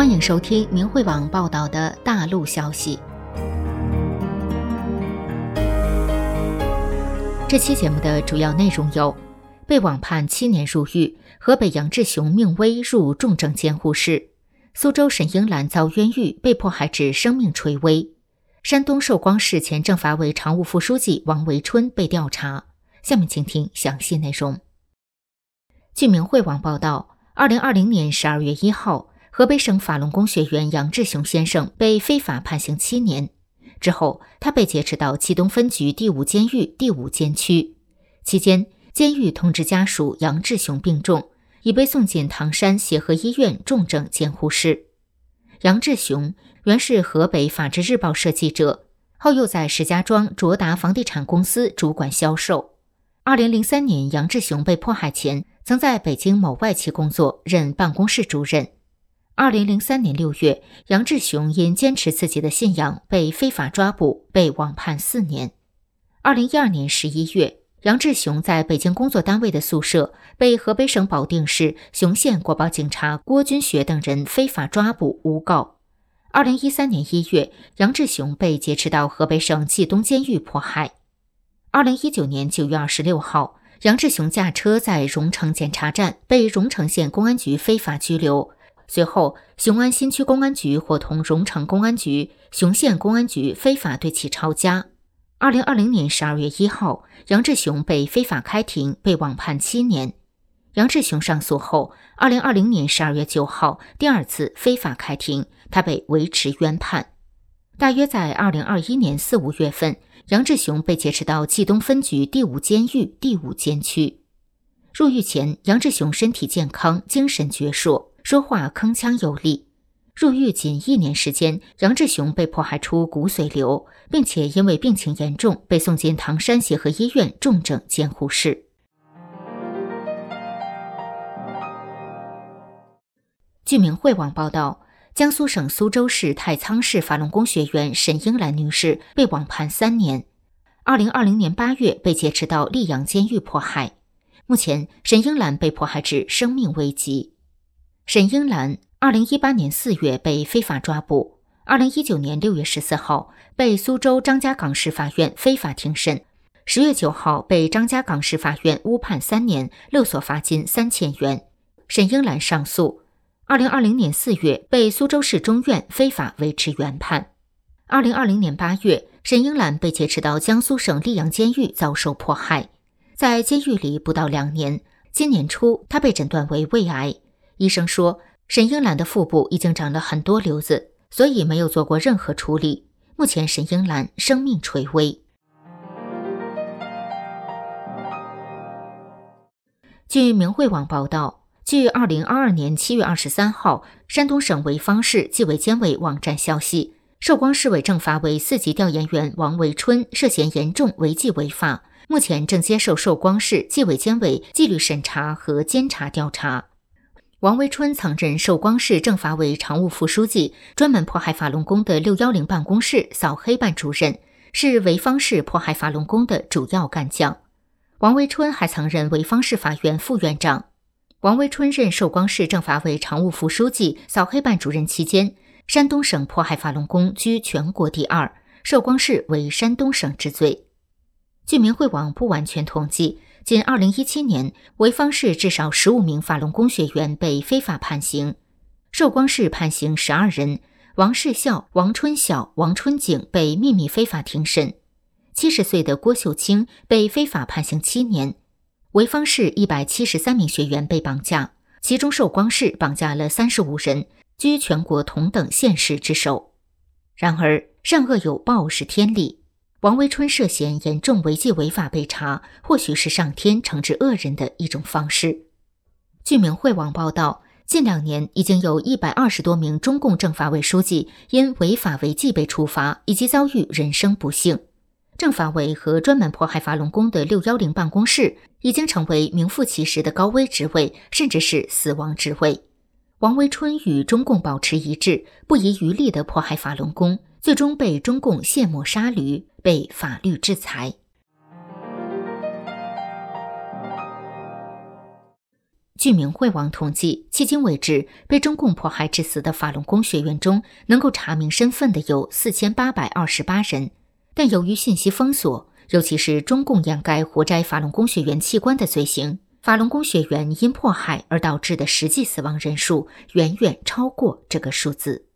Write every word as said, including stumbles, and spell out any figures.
欢迎收听明慧网报道的大陆消息。这期节目的主要内容有：被网判七年入狱，河北杨志雄命危入重症监护室；苏州沈英兰遭冤狱，被迫害致生命垂危；山东寿光市前政法委常务副书记王维春被调查。下面请听详细内容。据明慧网报道，二零二零年十二月一号，河北省法轮功学员杨志雄先生被非法判刑七年，之后他被劫持到冀东分局第五监狱第五监区。期间，监狱通知家属杨志雄病重，已被送进唐山协和医院重症监护室。杨志雄原是河北法制日报社记者，后又在石家庄卓达房地产公司主管销售。二零零三年，杨志雄被迫害前，曾在北京某外企工作，任办公室主任。二零零三年六月，杨志雄因坚持自己的信仰被非法抓捕，被网判四年。二零一二年十一月，杨志雄在北京工作单位的宿舍被河北省保定市雄县国保警察郭军学等人非法抓捕诬告。二零一三年一月，杨志雄被劫持到河北省冀东监狱迫害。二零一九年九月二十六号，杨志雄驾车在荣城检查站被荣城县公安局非法拘留。随后，雄安新区公安局伙同荣城公安局、雄县公安局非法对其抄家。二零二零年十二月一号，杨志雄被非法开庭，被网判七年。杨志雄上诉后，二零二零年十二月九号第二次非法开庭，他被维持原判。大约在二零二一年四五月份，杨志雄被劫持到冀东分局第五监狱第五监区。入狱前，杨志雄身体健康，精神矍铄，说话铿锵有力。入狱仅一年时间，杨志雄被迫害出骨髓瘤，并且因为病情严重，被送进唐山协和医院重症监护室。据明慧网报道，江苏省苏州市太仓市法轮功学员沈英兰女士被网判三年，二零二零年八月被劫持到溧阳监狱迫害。目前，沈英兰被迫害至生命危急。沈英兰二零一八年四月被非法抓捕，二零一九年六月十四号被苏州张家港市法院非法庭审，十月九号被张家港市法院误判三年，勒索罚金三千元。沈英兰上诉，二零二零年四月被苏州市中院非法维持原判。二零二零年八月，沈英兰被劫持到江苏省溧阳监狱遭受迫害，在监狱里不到两年，今年初她被诊断为胃癌。医生说，沈英兰的腹部已经长了很多瘤子，所以没有做过任何处理。目前沈英兰生命垂危。据明慧网报道，据二零二二年七月二十三号山东省潍坊市纪委监委网站消息，寿光市委政法委四级调研员王维春涉嫌严重违纪违法，目前正接受寿光市纪委监委纪律审查和监察调查。王维春曾任寿光市政法委常务副书记，专门迫害法轮功的六一零办公室扫黑办主任，是潍坊市迫害法轮功的主要干将。王维春还曾任潍坊市法院副院长。王维春任寿光市政法委常务副书记、扫黑办主任期间，山东省迫害法轮功居全国第二，寿光市为山东省之最。据明慧网不完全统计，仅二零一七年，潍坊市至少十五名法轮功学员被非法判刑，寿光市判刑十二人，王世孝、王春晓、王春景被秘密非法庭审，七十岁的郭秀清被非法判刑七年。潍坊市一百七十三名学员被绑架，其中寿光市绑架了三十五人，居全国同等县市之首。然而，善恶有报是天理。王维春涉嫌严重违纪违法被查，或许是上天惩治恶人的一种方式。据明慧网报道，近两年已经有一百二十多名中共政法委书记因违法违纪被处罚，以及遭遇人生不幸。政法委和专门迫害法轮功的六一零办公室已经成为名副其实的高危职位，甚至是死亡职位。王维春与中共保持一致，不遗余力地迫害法轮功，最终被中共卸磨杀驴，被法律制裁。 据明慧网统计，迄今为止被中共迫害致死的法轮功学员中，能够查明身份的有四千八百二十八人。但由于信息封锁，尤其是中共掩盖活摘法轮功学员器官的罪行，法轮功学员因迫害而导致的实际死亡人数远远超过这个数字。